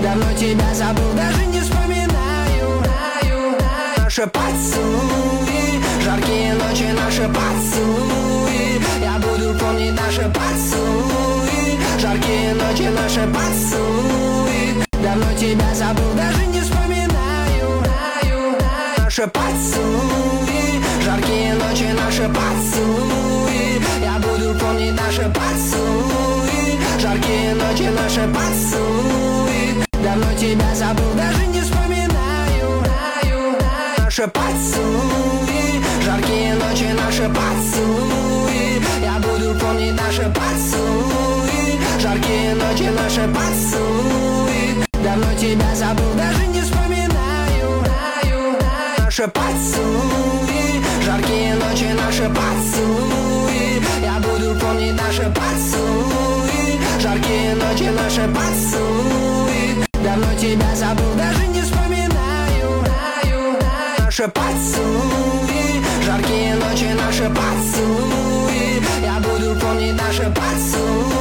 Давно тебя забыл, даже не вспоминаю. Наши поцелуи, жаркие ночи, наши поцелуи. Я буду помнить наши поцелуи, жаркие ночи, наши поцелуи. Давно тебя забыл, даже не вспоминаю. Наши поцелуи, жаркие ночи, наши поцелуи. Я буду помнить наши поцелуи, жаркие ночи, наши поцелуи. Давно тебя забыл, даже не вспоминаю. Наши поцелуи, жаркие ночи, наши поцелуи. Я буду помнить наши поцелуи, жаркие ночи, наши поцелуи. Давно тебя забыл, даже не вспоминаю. Наши поцелуи, жаркие ночи, наши поцелуи. Я буду помнить наши поцелуи, жаркие ночи, наши поцелуи. Давно тебя забыл, даже не вспоминаю. Наши поцелуи, жаркие ночи, наши поцелуи. Я буду помнить наши поцелуи.